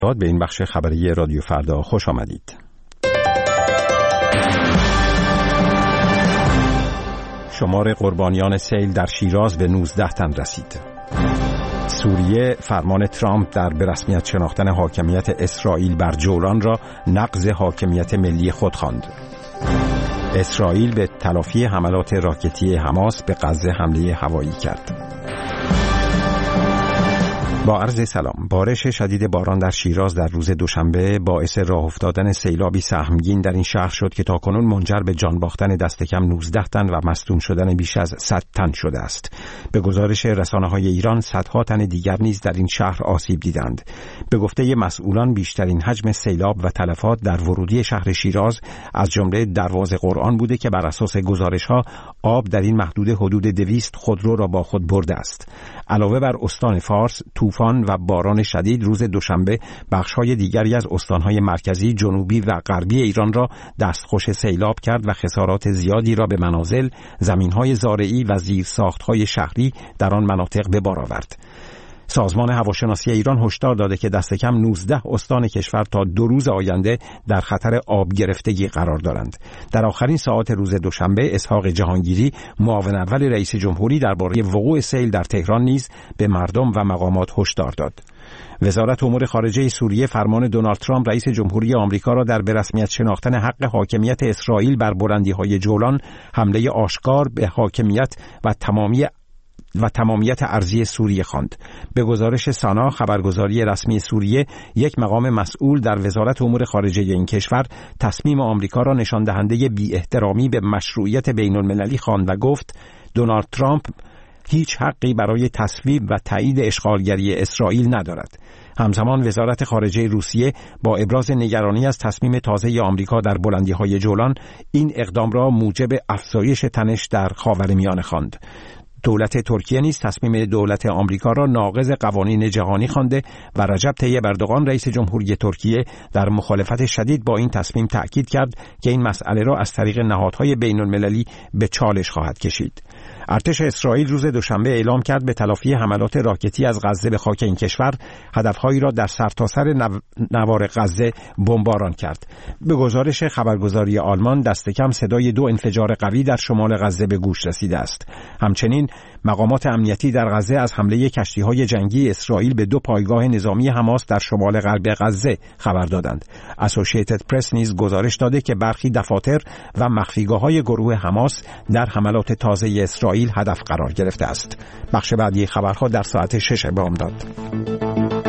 به این بخش خبری رادیو فردا خوش آمدید. شمار قربانیان سیل در شیراز به 19 تن رسید. سوریه فرمان ترامپ در به رسمیت شناختن حاکمیت اسرائیل بر جولان را نقض حاکمیت ملی خود خواند. اسرائیل به تلافی حملات راکتی حماس به غزه حمله هوایی کرد. با عرض سلام. بارش شدید باران در شیراز در روز دوشنبه باعث راه افتادن سیلابی سهمگین در این شهر شد که تاکنون منجر به جان باختن دست کم 19 تن و مصدوم شدن بیش از 100 تن شده است. به گزارش رسانه‌های ایران صدها تن دیگر نیز در این شهر آسیب دیدند. به گفته مسئولان بیشترین حجم سیلاب و تلفات در ورودی شهر شیراز از جمله دروازه قرآن بوده که بر اساس گزارش‌ها آب در این محدوده حدود 200 خودرو را با خود برده است. علاوه بر استان فارس، طوفان و باران شدید روز دوشنبه بخش‌های دیگری از استان‌های مرکزی، جنوبی و غربی ایران را دستخوش سیلاب کرد و خسارات زیادی را به منازل، زمین‌های زارعی و زیرساخت‌های شهری در آن مناطق به بار آورد. سازمان هواشناسی ایران هشدار داده که دست کم 19 استان کشور تا 2 روز آینده در خطر آب گرفتگی قرار دارند. در آخرین ساعات روز دوشنبه اسحاق جهانگیری، معاون اول رئیس جمهوری، درباره وقوع سیل در تهران نیز به مردم و مقامات هشدار داد. وزارت امور خارجه سوریه فرمان دونالد ترامپ رئیس جمهوری آمریکا را در به رسمیت شناختن حق حاکمیت اسرائیل بر بلندی‌های جولان حمله آشکار به حاکمیت و تمامیت ارضی سوریه خواند. به گزارش سانا، خبرگزاری رسمی سوریه، یک مقام مسئول در وزارت امور خارجه این کشور تصمیم آمریکا را نشان دهنده بی‌احترامی به مشروعیت بین‌المللی خواند و گفت دونالد ترامپ هیچ حقی برای تصویب و تایید اشغالگری اسرائیل ندارد. همزمان وزارت خارجه روسیه با ابراز نگرانی از تصمیم تازه آمریکا در بلندی‌های جولان این اقدام را موجب افزایش تنش در خاورمیانه خواند. دولت ترکیه نیز تصمیم دولت آمریکا را ناقض قوانین جهانی خوانده و رجب طیب اردوغان رئیس جمهوری ترکیه در مخالفت شدید با این تصمیم تأکید کرد که این مسئله را از طریق نهادهای بین‌المللی به چالش خواهد کشید. ارتش اسرائیل روز دوشنبه اعلام کرد به تلافی حملات راکتی از غزه به خاک این کشور هدفهایی را در سرتاسر نوار غزه بمباران کرد. به گزارش خبرگزاری آلمان دست کم صدای 2 انفجار قوی در شمال غزه به گوش رسیده است. همچنین مقامات امنیتی در غزه از حمله کشتی‌های جنگی اسرائیل به 2 پایگاه نظامی حماس در شمال غرب غزه خبر دادند. اسوسییتد پرس نیز گزارش داده که برخی دفاتر و مخفیگاه‌های گروه حماس در حملات تازه اسرائیل هدف قرار گرفته است. بخش بعدی خبرها در ساعت 6 بامداد.